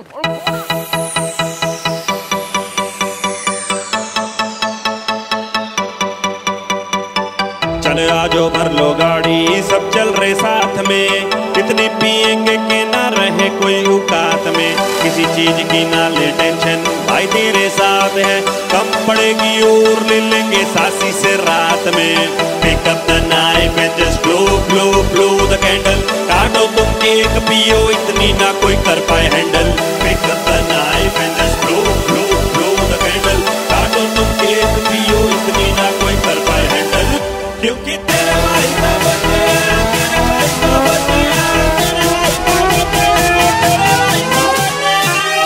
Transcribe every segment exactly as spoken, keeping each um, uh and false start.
चल आजो भर लो गाड़ी, सब चल रहे साथ में, इतनी पिएंगे कि ना रहे कोई औकात में, किसी चीज की ना ले टेंशन, भाई तेरे साथ है, कम पड़ेगी और ले लेंगे सासी से रात में। Pick up the knife and just blow, blow, blow the candle, काटो तुम केक पियो इतनी ना कोई कर पाए handle. Pick up the knife and just blow, blow, blow the candle, काटो तुम केक पियो इतनी ना कोई कर पाए हैंडल, क्योंकि तेरे भाई का बर्थडे है, तेरे भाई का बर्थडे है, तेरे भाई का बर्थडे है, तेरे भाई का बर्थडे है।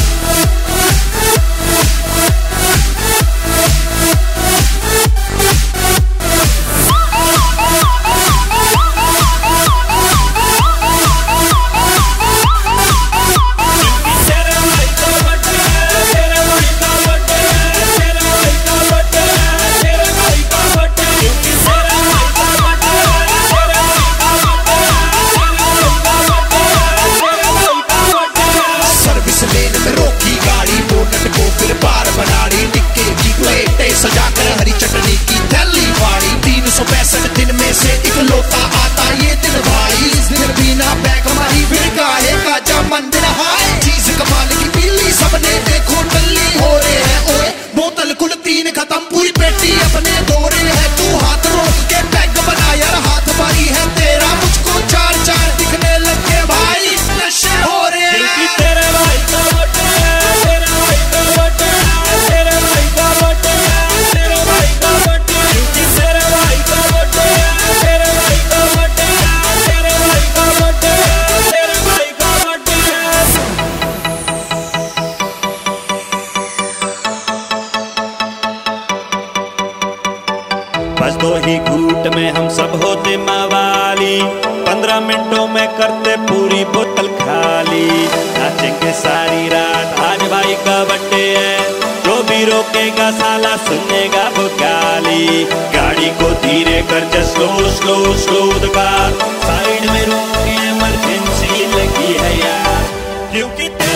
सजाकर हरी चटनी की थैली फाड़ी, तीन सौ पैंसठ दिन में से इकलौता आता ये दिन भाई, इस दिन बिना बैग हमारी फिर काहे का जा मंदिर हाय, चीज कमाल की पीली सबने देखो टल्ली हो रहे हैं ओए, बोतल कुल तीन खत्म पूरी पेटी अपने दौरे है, तू हाथ रोक के पैग बना यार हाथ भारी है तेरा, मुझको चार चार दिखने लगे भाई, नशे हो रहे हैं। तेरे भाई का बर्थडे है, तेरे भाई का बर्थडे है, तेरे भाई का बर्थडे है, तेरे भाई का बर्थडे है, तेरे भाई का बर्थडे है, तेरे भाई का बर्थडे है, तेरे भाई का बर्थडे है, तेरे भाई का बर्थडे है। बस दो ही घूंट में हम सब होते मवाली, पंद्रह मिनटों में करते पूरी बोतल खाली, नाचेंगे सारी रात आज भाई का बर्थडे है, जो भी रोकेगा साला सुनेगा वो गाली, गाड़ी को धीरे कर जा slow slow slow the car, side में रोके इमरजेंसी लगी है यार, क्योंकि